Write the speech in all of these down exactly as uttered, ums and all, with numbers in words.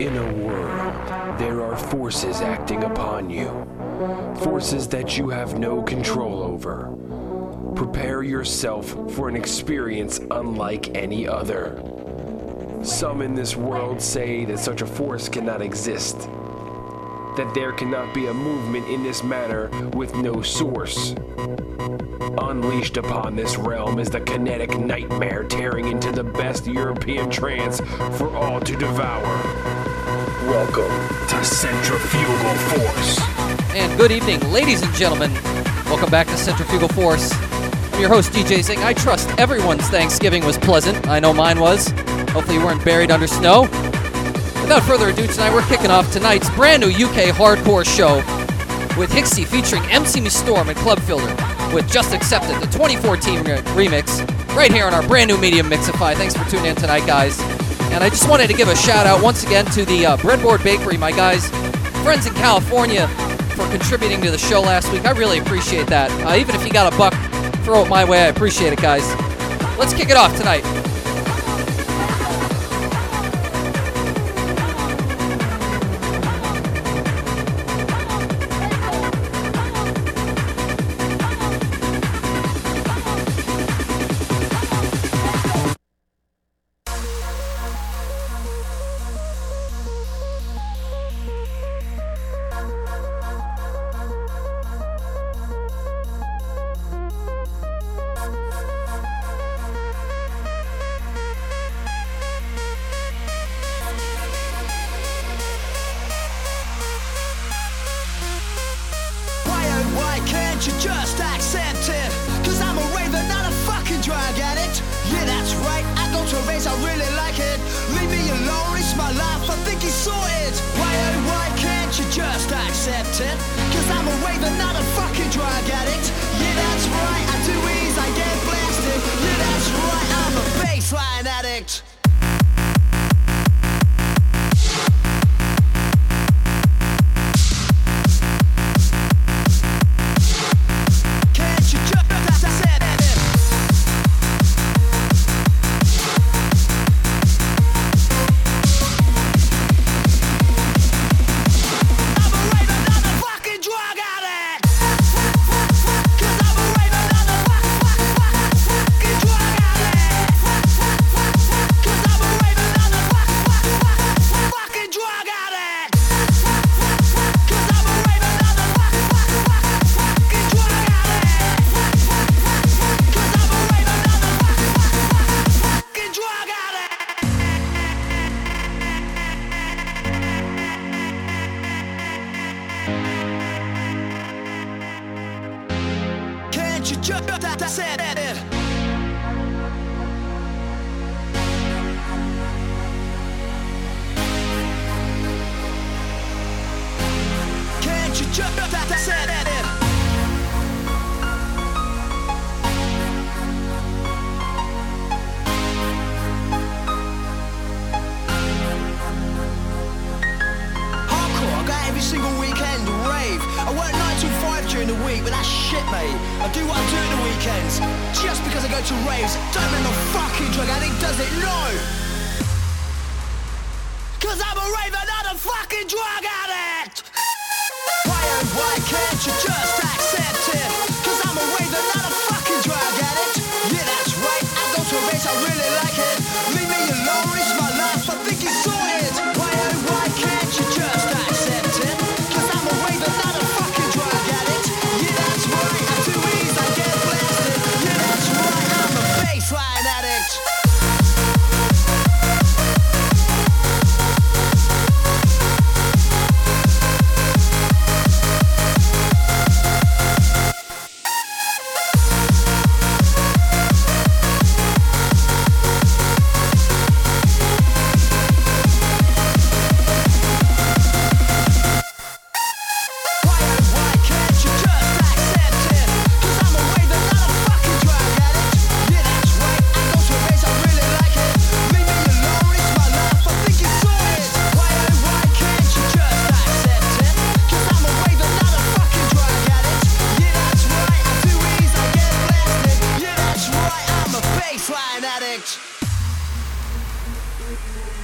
In a world, there are forces acting upon you. Forces that you have no control over. Prepare yourself for an experience unlike any other. Some in this world say that such a force cannot exist. That there cannot be a movement in this manner with no source. Unleashed upon this realm is the kinetic nightmare tearing into the best European trance for all to devour. Welcome to Centrifugal Force. And good evening, ladies and gentlemen. Welcome back to Centrifugal Force. I'm your host, D J Zing. I trust everyone's Thanksgiving was pleasant. I know mine was. Hopefully you weren't buried under snow. Without further ado, tonight we're kicking off tonight's brand new U K hardcore show with Hixie featuring M C Storm and Club Filter with Just Accepted, the twenty fourteen re- remix, right here on our brand new Medium Mixify. Thanks for tuning in tonight, guys. And I just wanted to give a shout out once again to the uh, Breadboard Bakery, my guys, friends in California, for contributing to the show last week. I really appreciate that. Uh, even if you got a buck, throw it my way. I appreciate it, guys. Let's kick it off tonight. You just accept it, cause I'm a raver, not a fucking drug addict. Yeah, that's right, I go to raves, I really like it. Leave me alone, it's my life, I think it's sorted. Why, oh, why can't you just accept it? Cause I'm a raver, not a fucking drug addict. Yeah, that's right, I do ease, I get blasted. Yeah, that's right, I'm a baseline addict.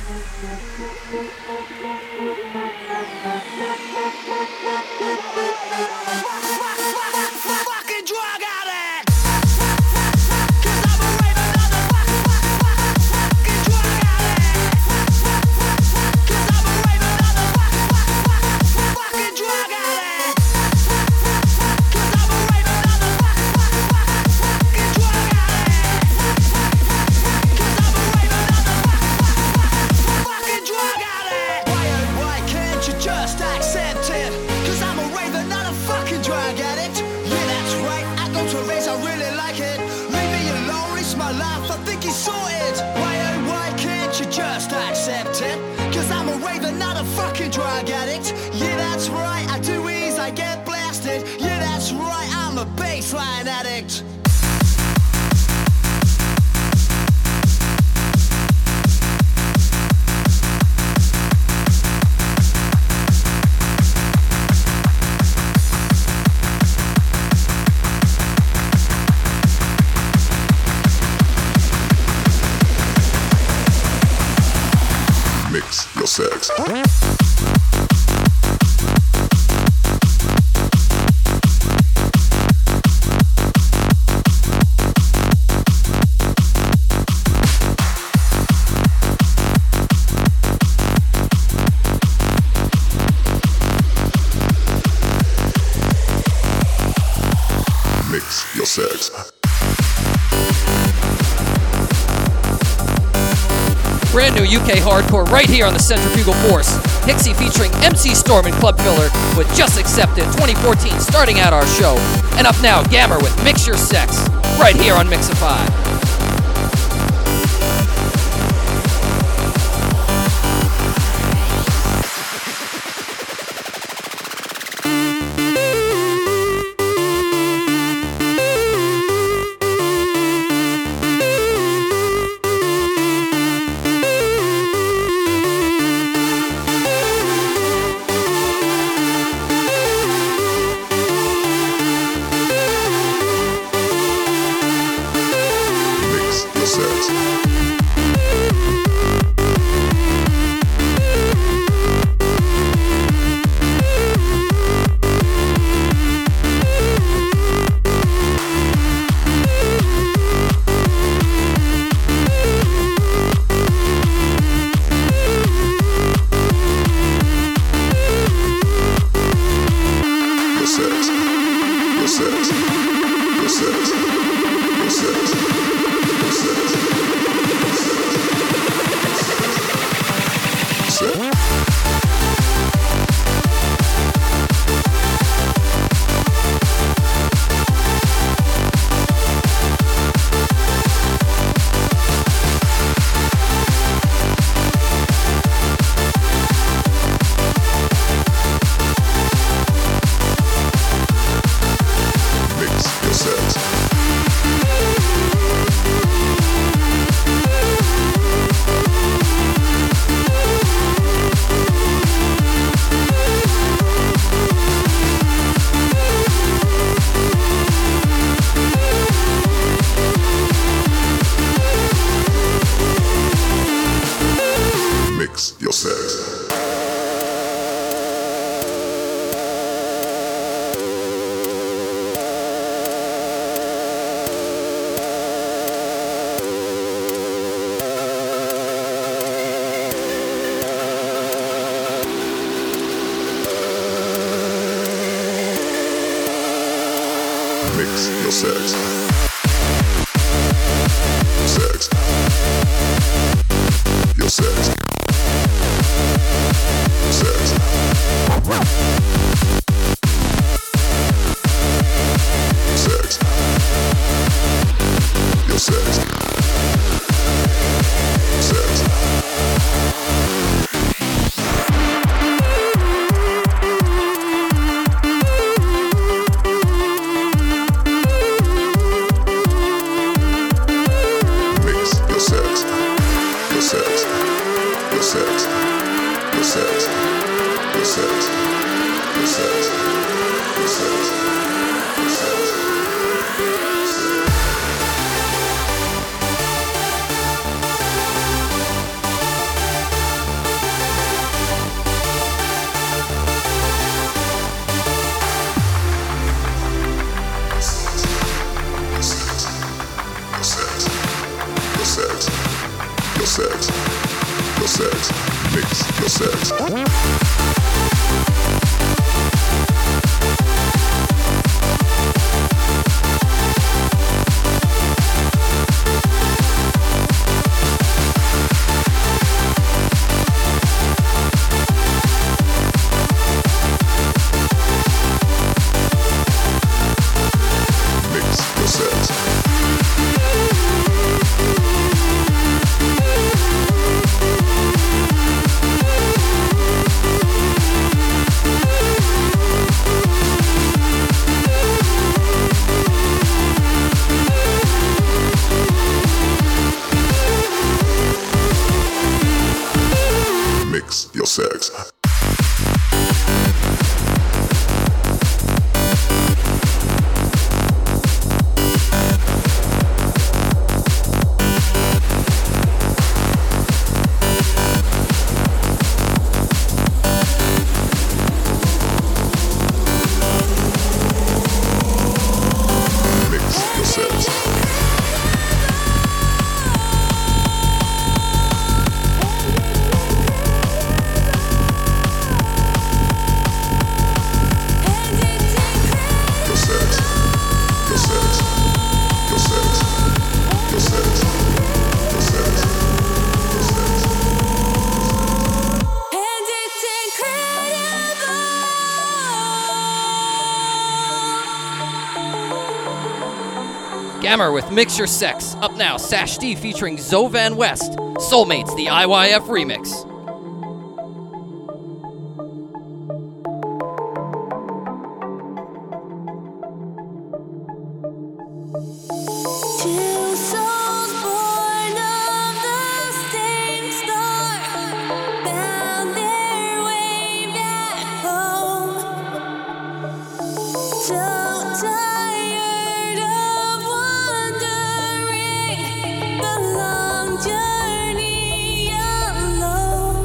Fucking drug addict. 'Cause I'm a raving motherfucking drug addict. 'Cause I'm a raving motherfucking drug addict. 'Cause I'm a raving motherfucking drug addict. 'Cause I'm a raving motherfucking drug addict. Why oh why can't you just accept it? 'Cause I'm a raving not a fucking drug addict. Yeah, that's right, I go to race, I really like it. Leave me alone, it's my life, I think it's sorted. Why oh why can't you just accept it? 'Cause I'm a raven, not a fucking drug addict. Yeah, that's right, I do ease, I get blasted. Yeah, that's right, I'm a baseline addict. Mix your sex. Mix your sex. Brand new U K hardcore right here on the Centrifugal Force. Pixie featuring M C Storm and Club Filler with Just Accepted twenty fourteen starting out our show. And up now, Gammer with Mix Your Sex right here on Mixify. Mix your sex. Sex. Your sex. Sex. Sex. Your sex. Sex. sex. Your sex. Mix your sex. Mix your sex. Gammer with Mix Your Sex. Up now, Sash D featuring Zovan West. Soulmates, the I Y F remix. Two souls born of the same star found their way back home. So tired of wandering the long journey alone.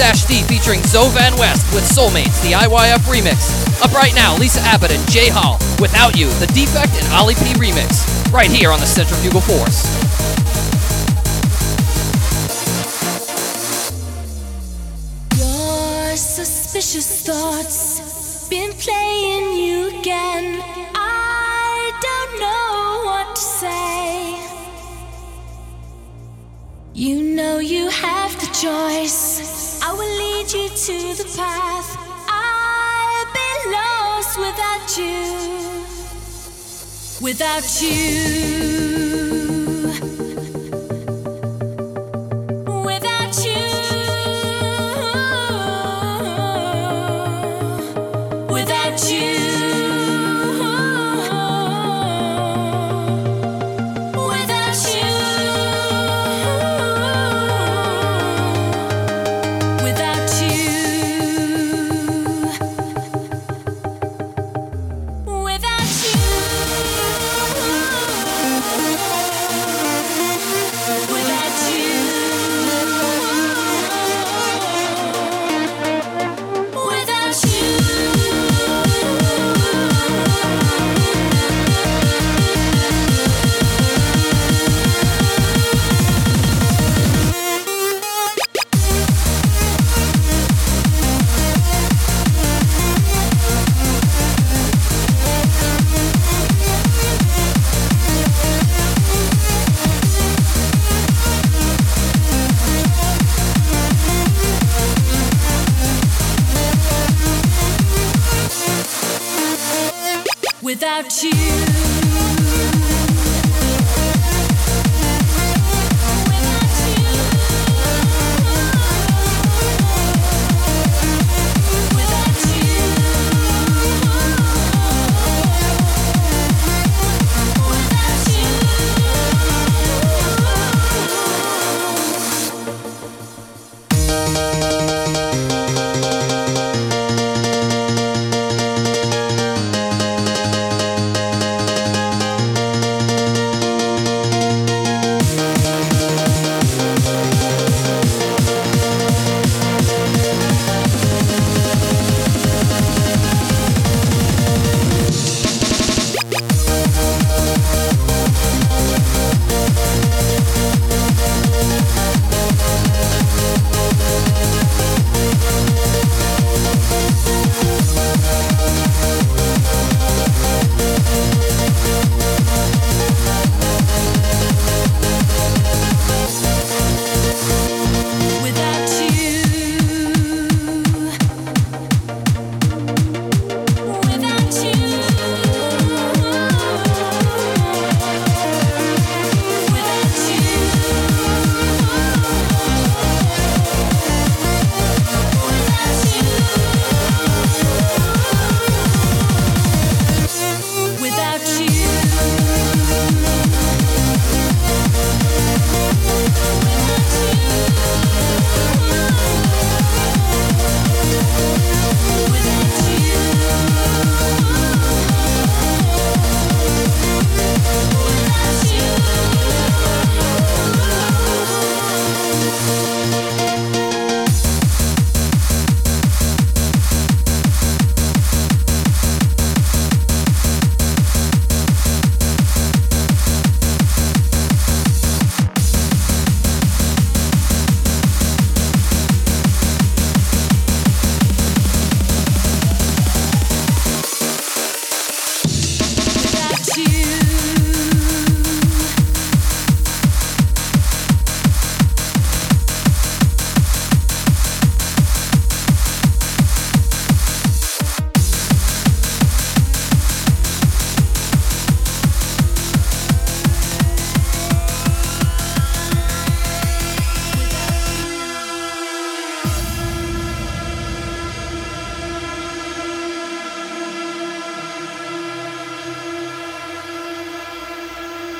Sash D featuring Zoe Van West with Soulmates, the I Y F remix. Up right now, Lisa Abbott and Jay Hall, Without You, the Defect and Ollie P remix. Right here on the Centrifugal Force. Your suspicious thoughts been playing you again. I don't know what to say. You know you have the choice. I will lead you to the path. I've been lost without you. Without you. Without you. Without you. Without you.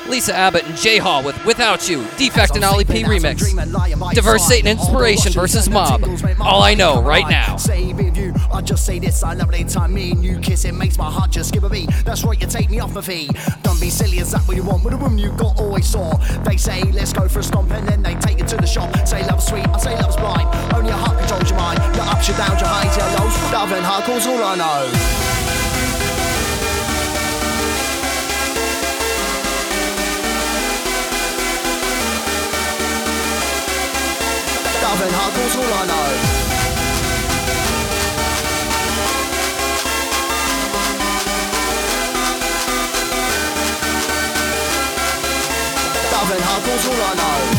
Lisa Abbott and J Hall with Without You, Defect and Ollie P remix. Diverse Satan Inspiration versus Mob. All I Know right now. I just say this, I love it anytime me and you kiss, it makes my heart just skip a beat. That's right, you take me off my feet. Don't be silly, is that what you want with a woman you got always saw? They say, let's go for a stomp, and then they take you to the shop. Say love's sweet, I say love's blind. Only your heart controls your mind. Your ups, your downs, your highs, your lows. Love and hardcore's all I know. Love and hardcore's all I know. Love and hardcore's all I know.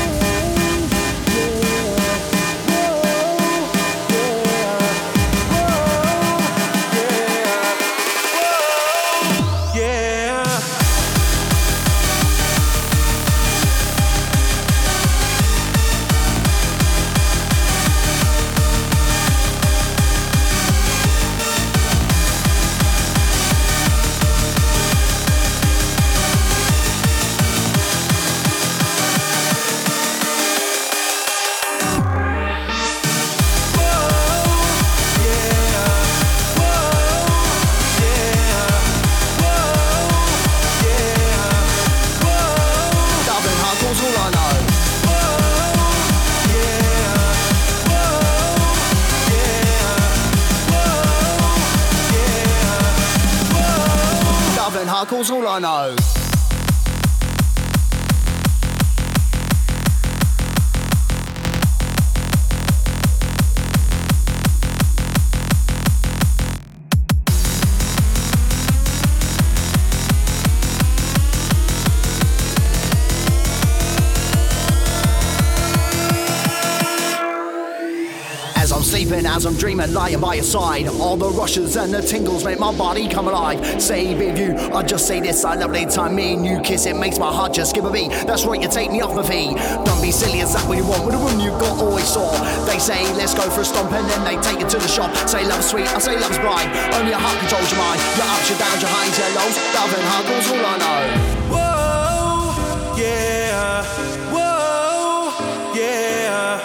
Hardcore's all I know. As I'm sleeping, as I'm dreaming, lying by your side, all the rushes and the tingles make my body come alive. Say with you, I just say this, I love it anytime me and you kiss, it makes my heart just skip a beat. That's right, you take me off my feet. Don't be silly, is that what you want with a woman you got always saw? They say, let's go for a stomp, and then they take you to the shop. Say love's sweet, I say love's blind. Only your heart controls your mind. Your ups, your downs, your highs, your lows. Love and hardcore's all I know. Whoa, yeah. Whoa, yeah.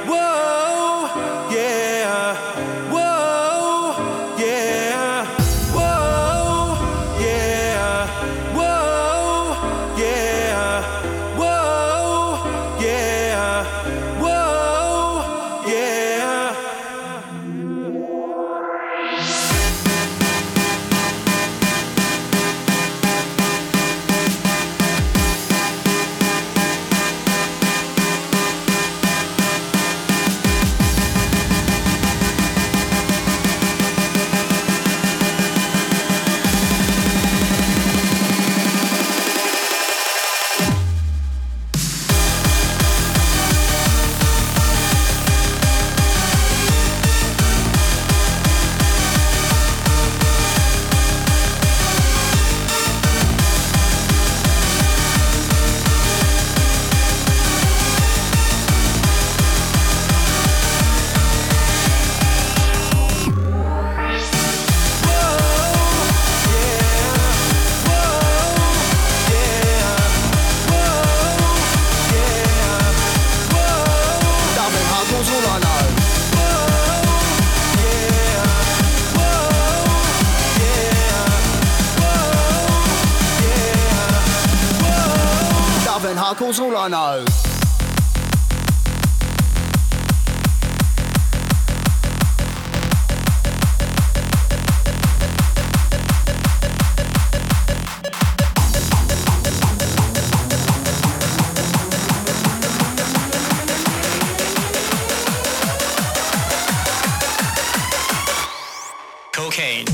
Hardcore's all I know. Cocaine.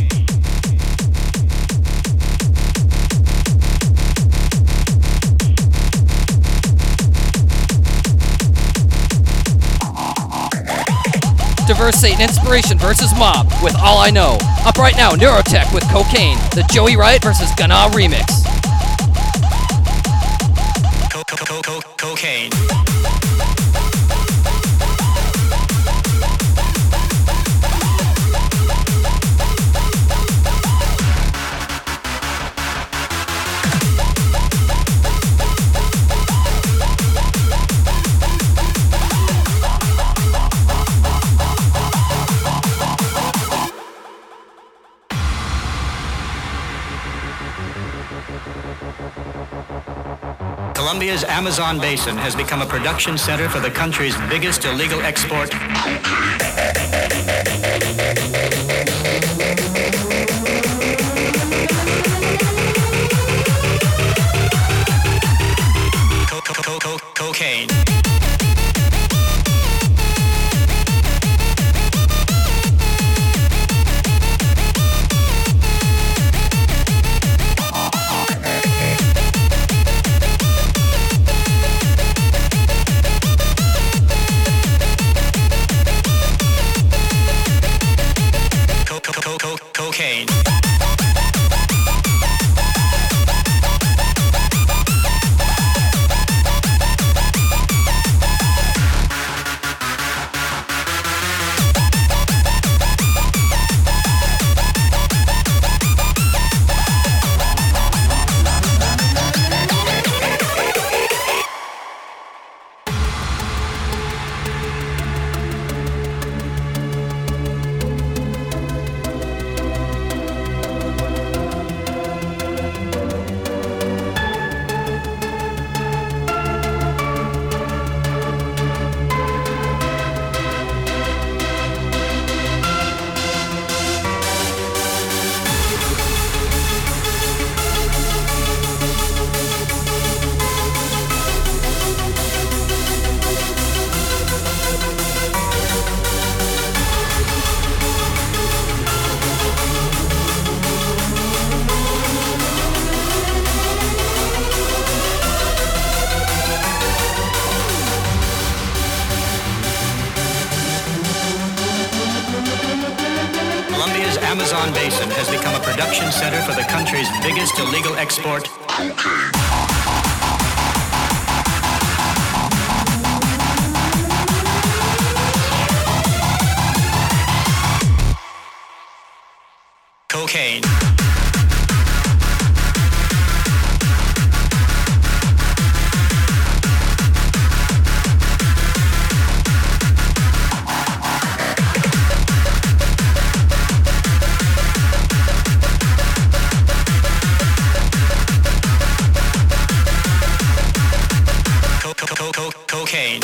Diverse Satan Inspiration versus Mob with All I Know. Up right now, Neurotech with Cocaine, the Joey Riot versus Gunna remix. Co- co- co- co- cocaine. Colombia's Amazon basin has become a production center for the country's biggest illegal export. Co- co- co- co- cocaine. Cocaine. Colombia's Amazon basin has become a production center for the country's biggest illegal export. Cocaine. Cocaine.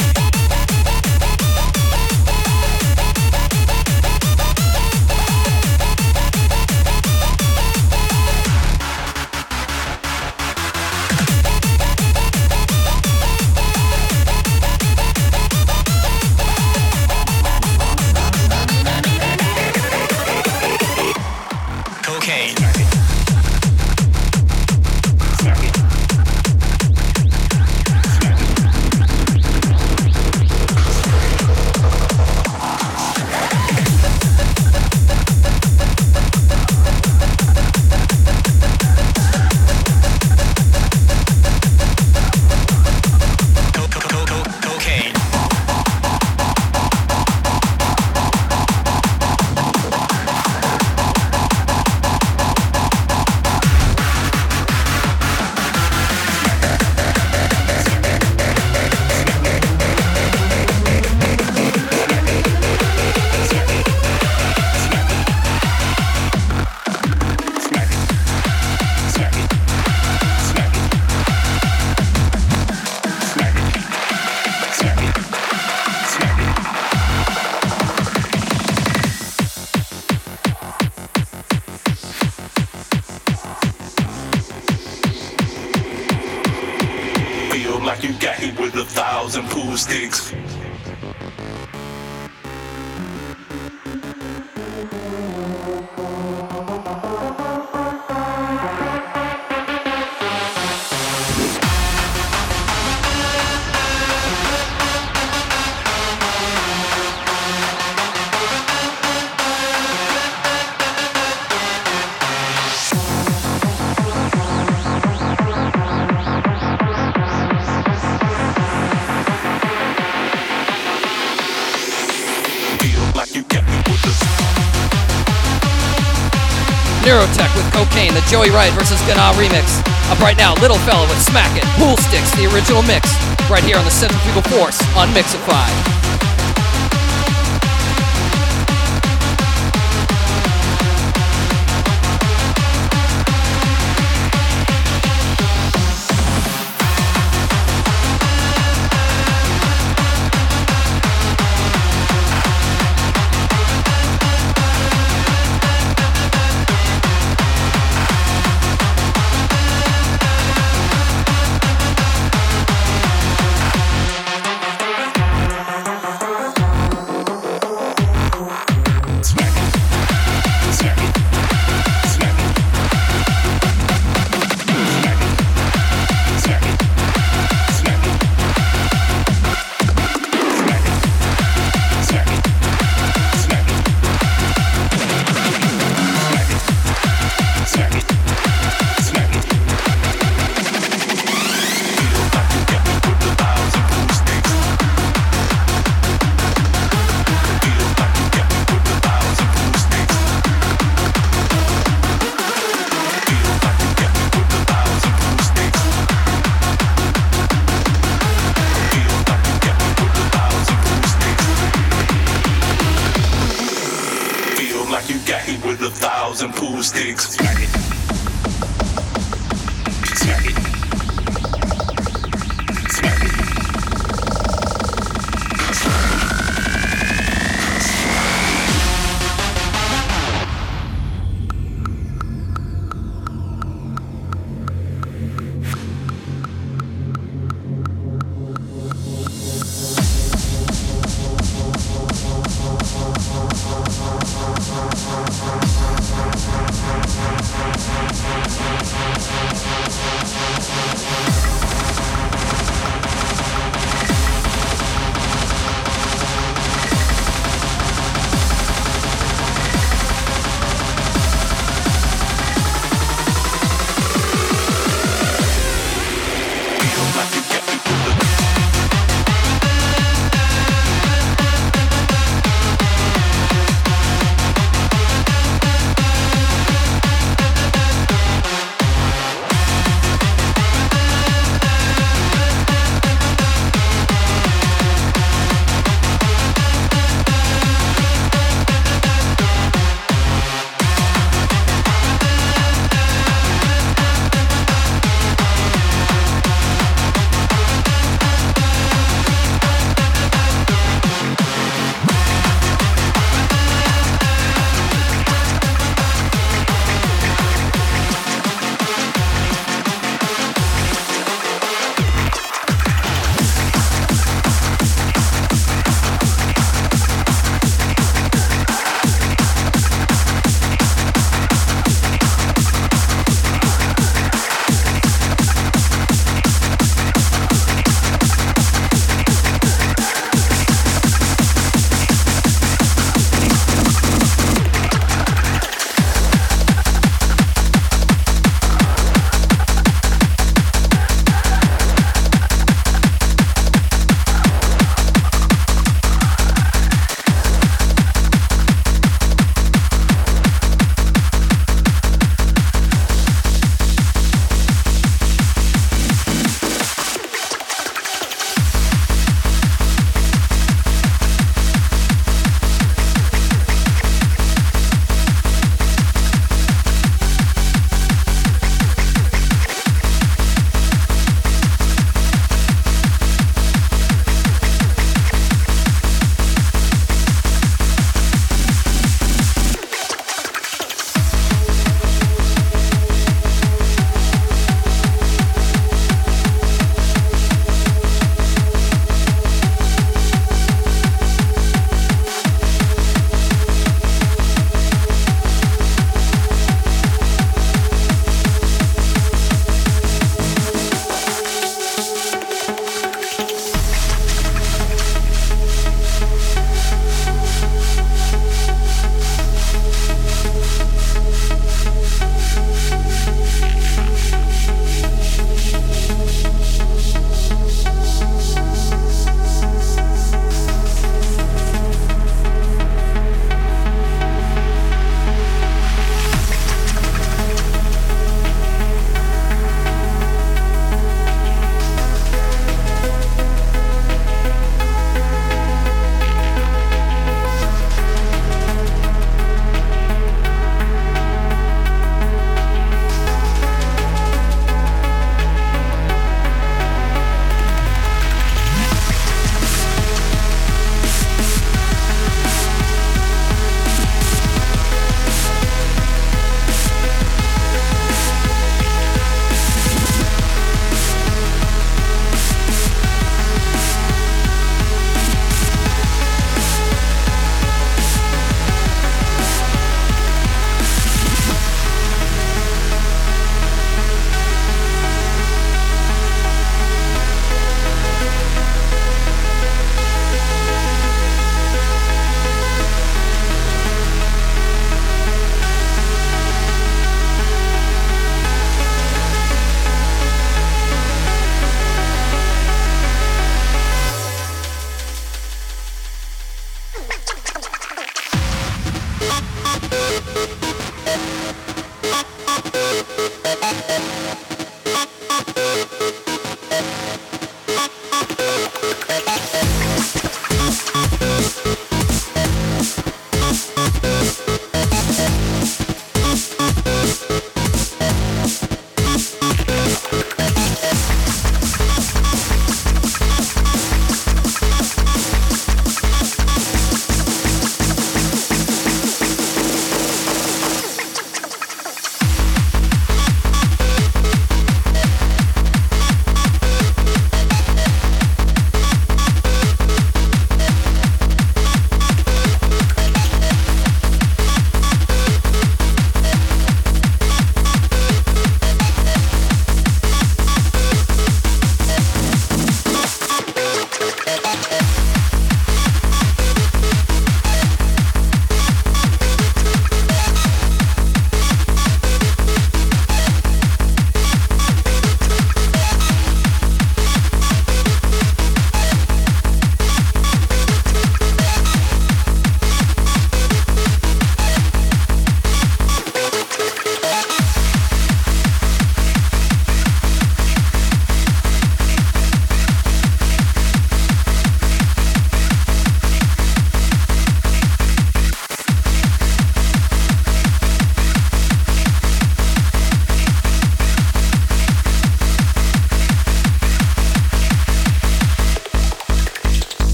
Cocaine. Like you got hit with a thousand pool sticks. Neurotech with Cocaine, the Joey Wright versus Gana remix. Up right now, Little Fella with Smack It, Pool Sticks, the original mix. Right here on the Centrifugal Force on Mixify.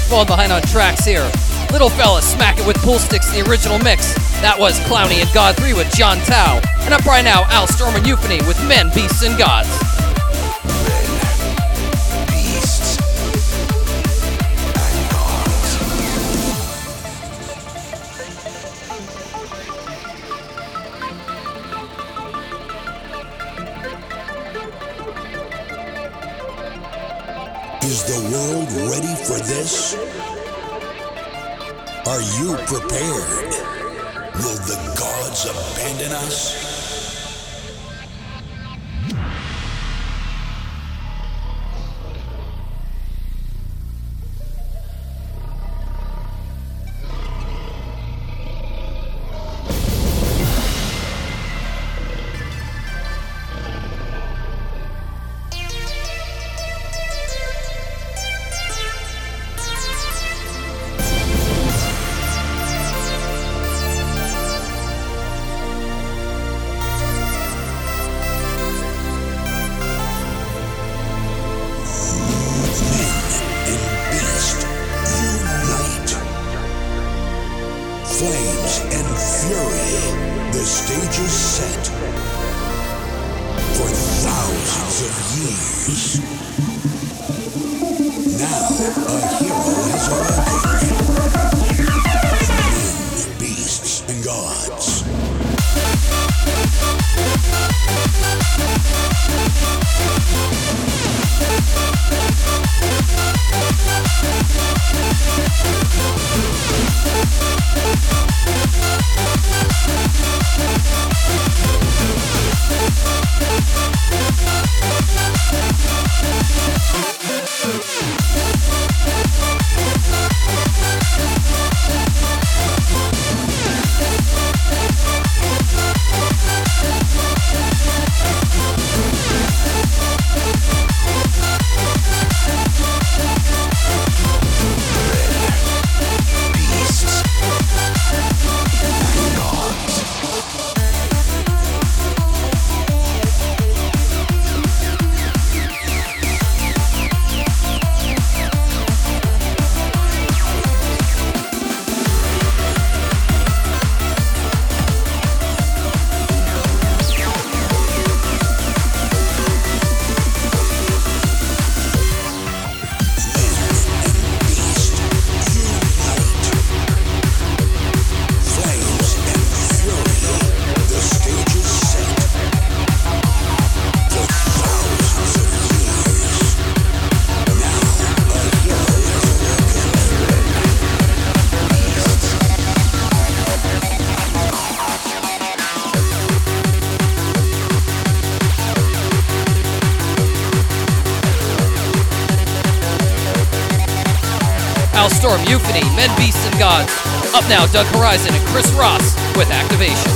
Falling behind on tracks here. Little Fella, Smack It with Pool Sticks, the original mix. That was Clowny and God three with John Tao. And up right now, Al Storm and Euphony with Men, Beasts, and Gods. Is the world ready for this? Are you prepared? Will the gods abandon us? Flames and fury, the stage is set for thousands of years. Now a hero has awakened. Men, beasts, and gods. Al Storm, Euphony, Men, Beasts, and Gods. Up now, Doug Horizon and Chris Ross with Activation.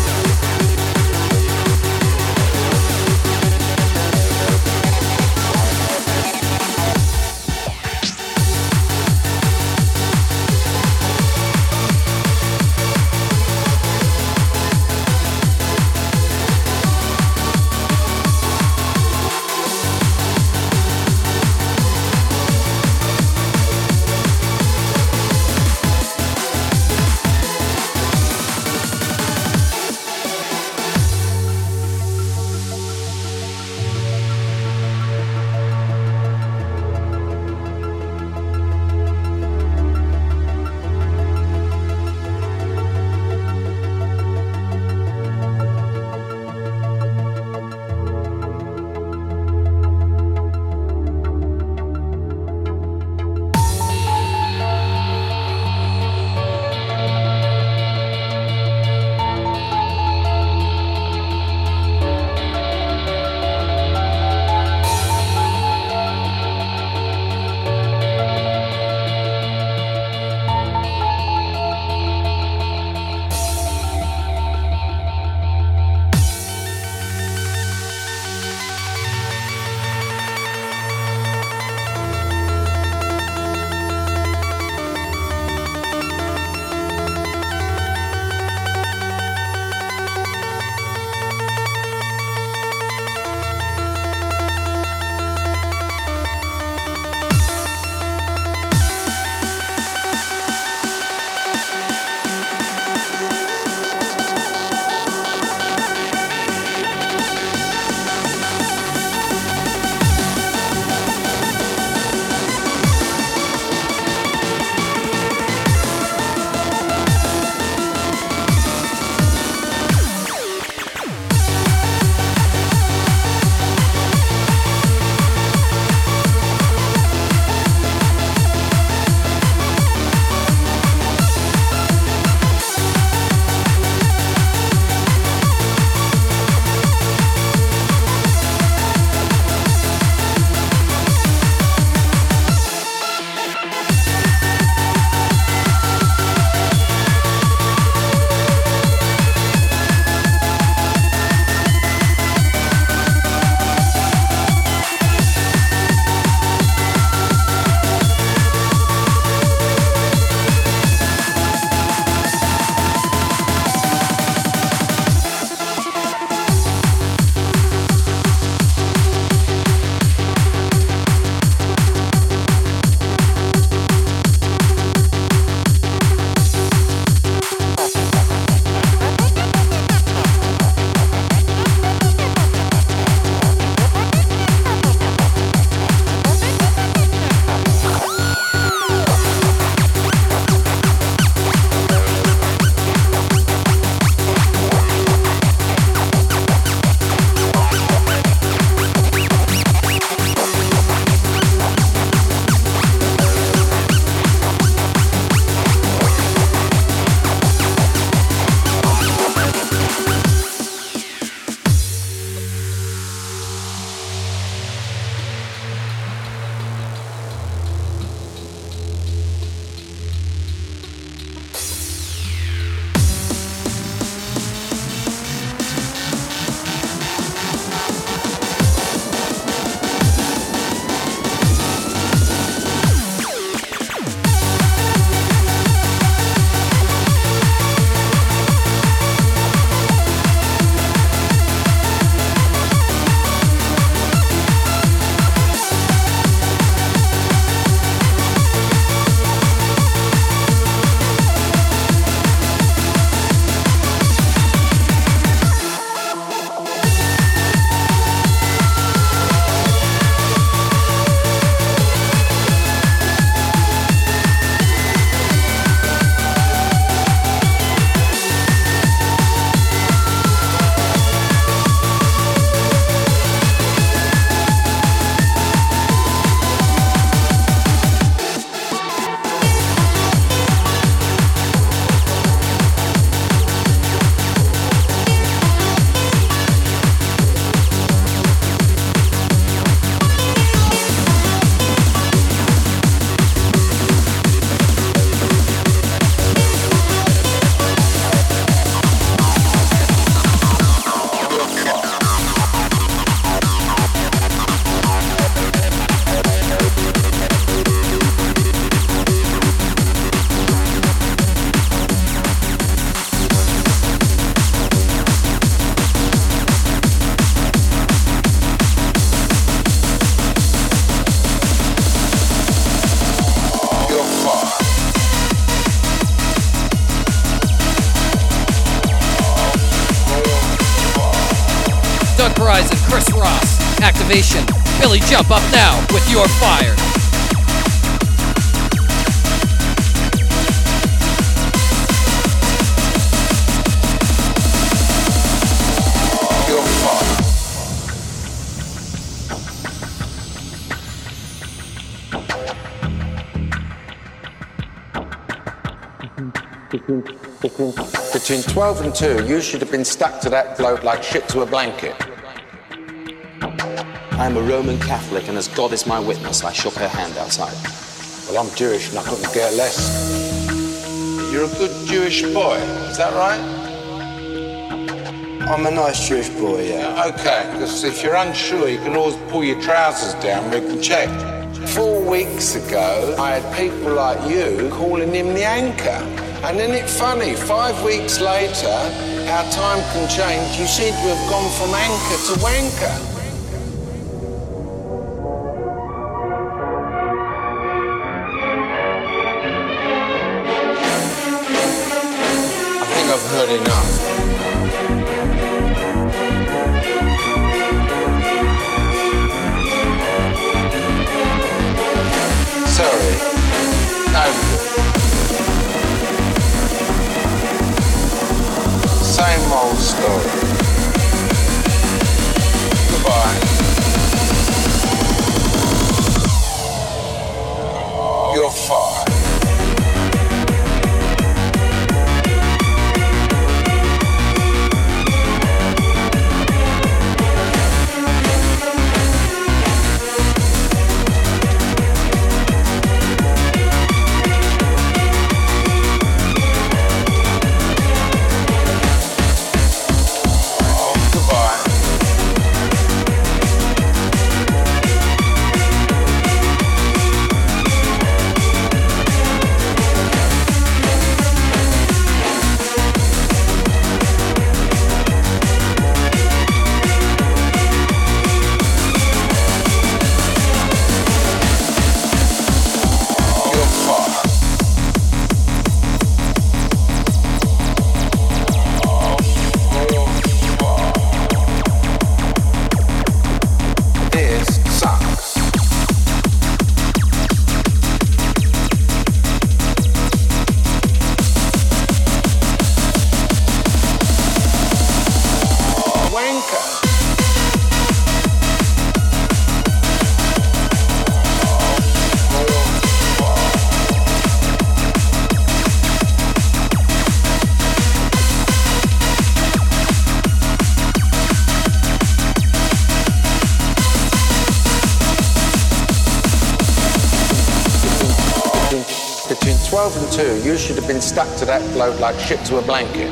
Chris Ross, Activation. Billy Jump up now with You're Fired. Between twelve and two, you should have been stuck to that bloke like shit to a blanket. I'm a Roman Catholic, and as God is my witness, I shook her hand outside. Well, I'm Jewish, and I couldn't care less. You're a good Jewish boy, is that right? I'm a nice Jewish boy, yeah. yeah okay, because if you're unsure, you can always pull your trousers down, we can check. Four weeks ago, I had people like you calling him the anchor. And isn't it funny, five weeks later, our time can change, you seem to have gone from anchor to wanker. I think I've heard enough. Sorry, no good. Same old story. Goodbye. You're fired. twelve and two, you should have been stuck to that bloke like shit to a blanket.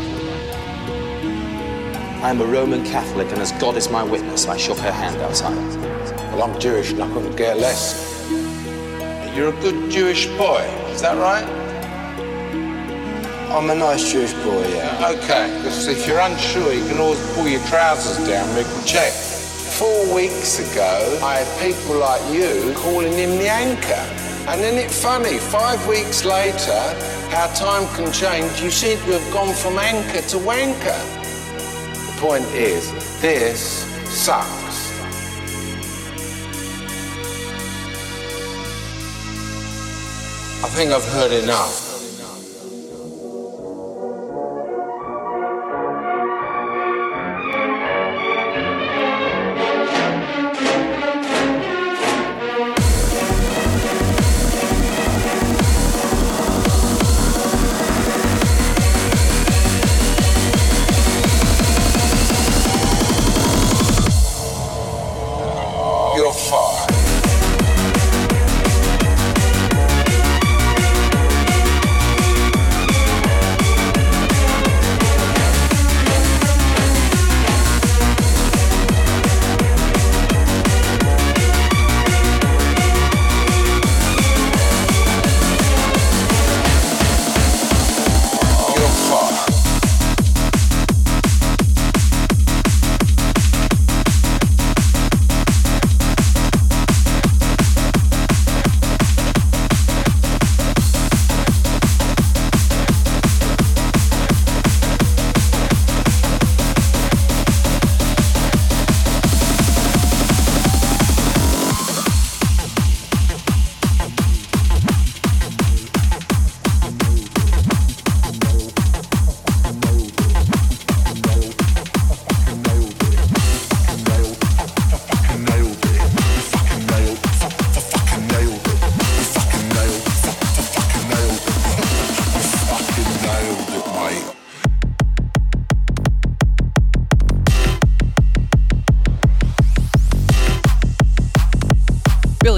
I'm a Roman Catholic, and as God is my witness, I shook her hand outside. Well, I'm Jewish, and I couldn't care less. You're a good Jewish boy, is that right? I'm a nice Jewish boy, yeah. Okay, because if you're unsure, you can always pull your trousers down, we can check. Four weeks ago, I had people like you calling him the anchor. And isn't it funny, five weeks later, our time can change, you seem to have gone from anchor to wanker. The point is, this sucks. I think I've heard enough. You're fired.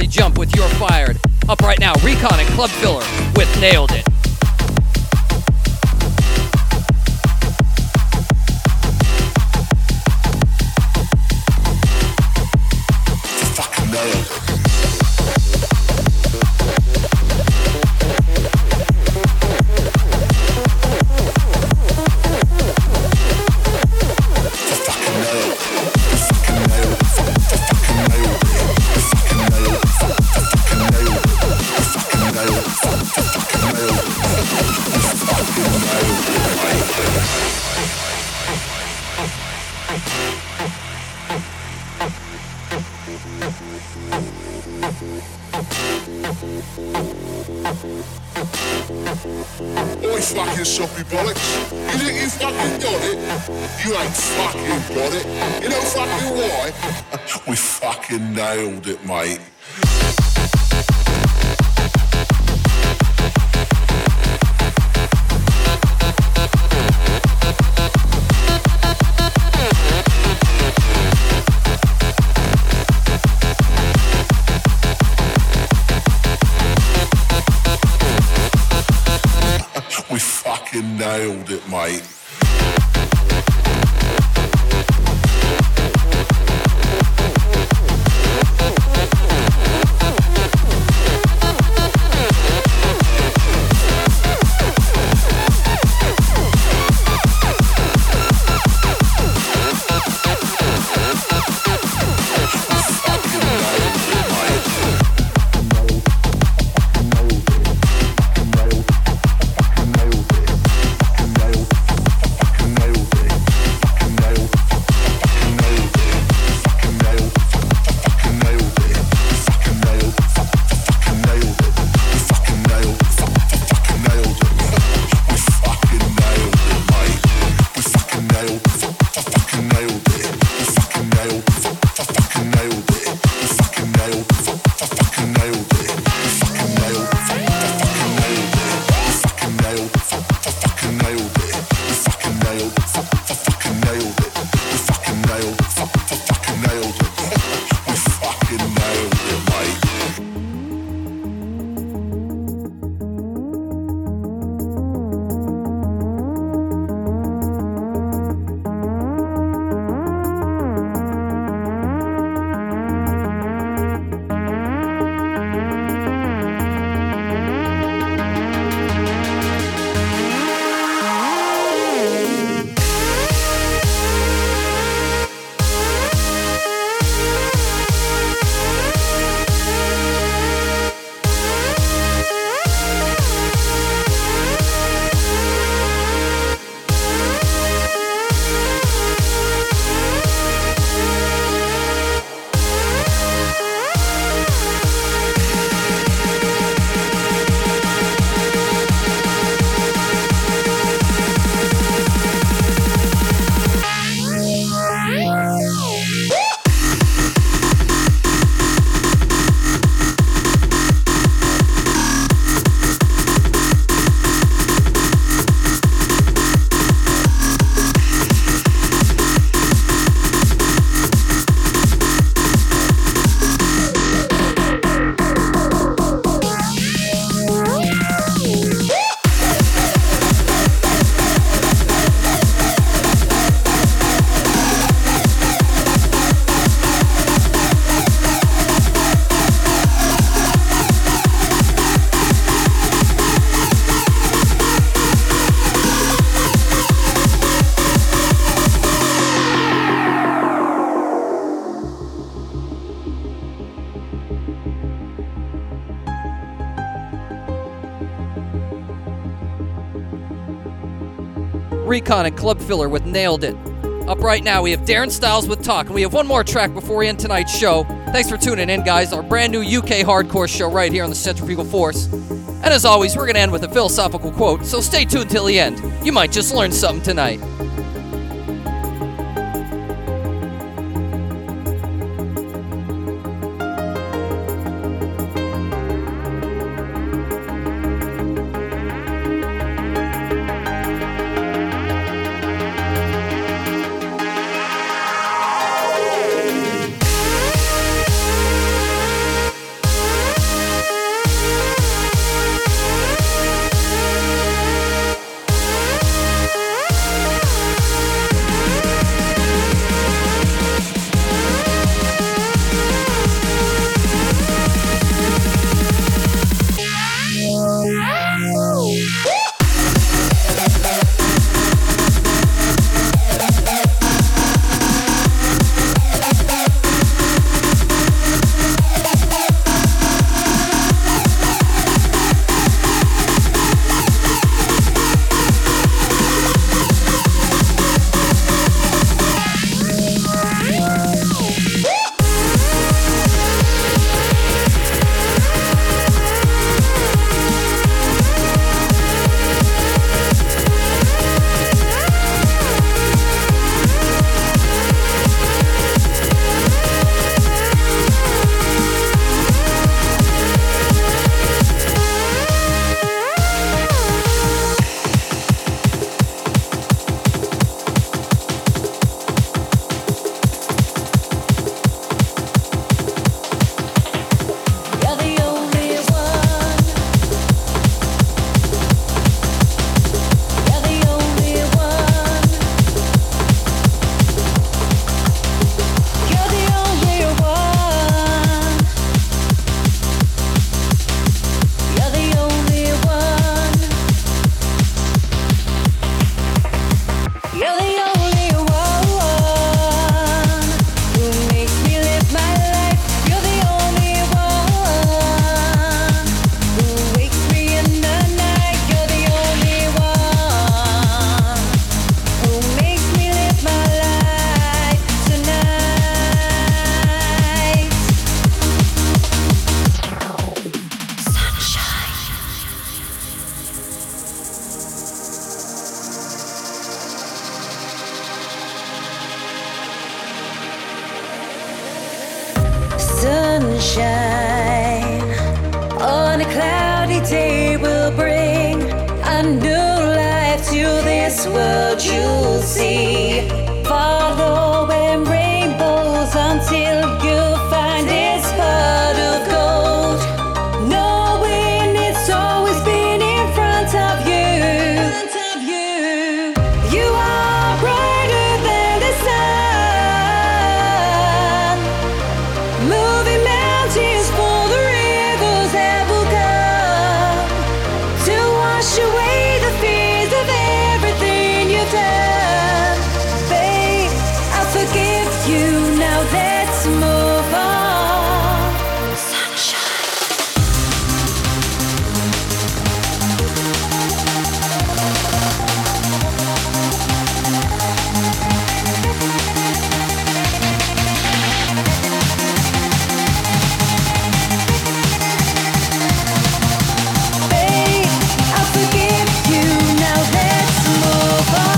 jump with You're Fired. Up right now, Recon and Club Filler with Nailed It. Fucking nailed it. Oi, fucking soppy bollocks. You think you fucking got it? You ain't fucking got it. You know fucking why? We fucking nailed it, mate. Nailed it, mate. Recon and Club Filler with Nailed It. Up right now, we have Darren Styles with Talk, and we have one more track before we end tonight's show. Thanks for tuning in, guys. Our brand new U K hardcore show right here on the Centrifugal Force. And as always, we're going to end with a philosophical quote, so stay tuned till the end. You might just learn something tonight. day will bring a new life to this world you'll see. Following rainbows until you find this heart of gold. Knowing it's always been in front of you. You are brighter than the sun, moving mountains for the rivers that will come to wash away the fears of everything you've done. Babe, I forgive you, now let's move on. Sunshine. Babe, I forgive you, now let's move on.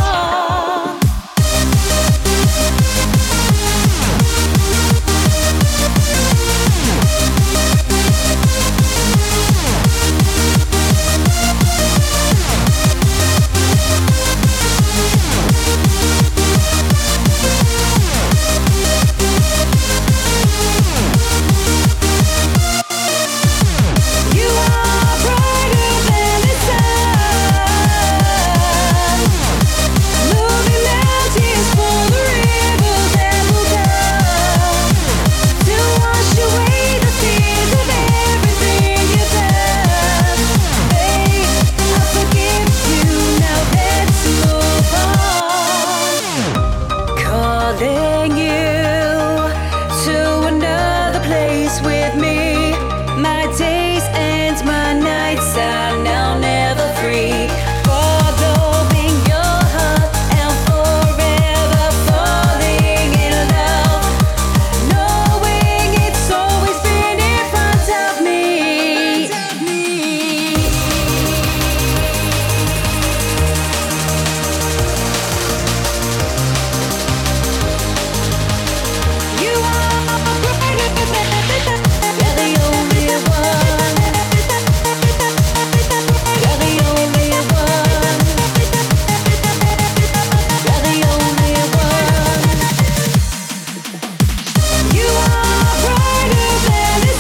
You are brighter than the sun, moving mountains for the rivers that will come to wash away the fears of everything you've done. Babe, I forgive you, now let's move on. Calling you to another place with me. My days and my nights are now never free. Following your heart and forever falling in love. Knowing it's always been in front of me. You are brighter than the sun. You're the only one. You're the only one. You're the only one. You are brighter than the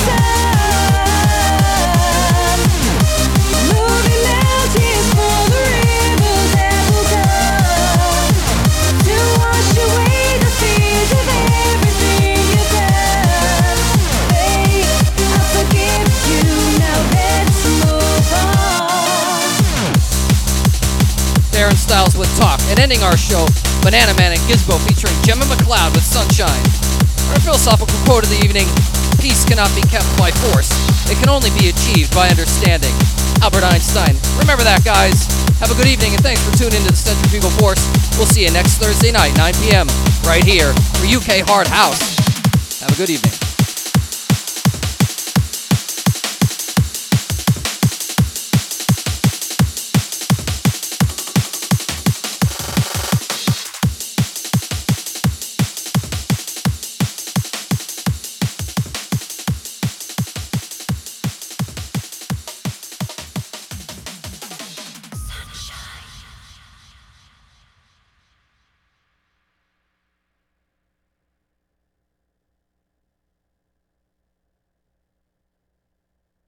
sun, moving mountains for the rivers that will come to wash away the fears of everything you've done. Babe, I forgive you, now let's move on. Darren Styles with Talk, and ending our show, Banana Man and Gizmo featuring Gemma McLeod with Sunshine. Our philosophical quote of the evening: peace cannot be kept by force. It can only be achieved by understanding. Albert Einstein. Remember that, guys. Have a good evening, and thanks for tuning into the Centrifugal Force. We'll see you next Thursday night, nine p.m., right here for U K Hard House. Have a good evening.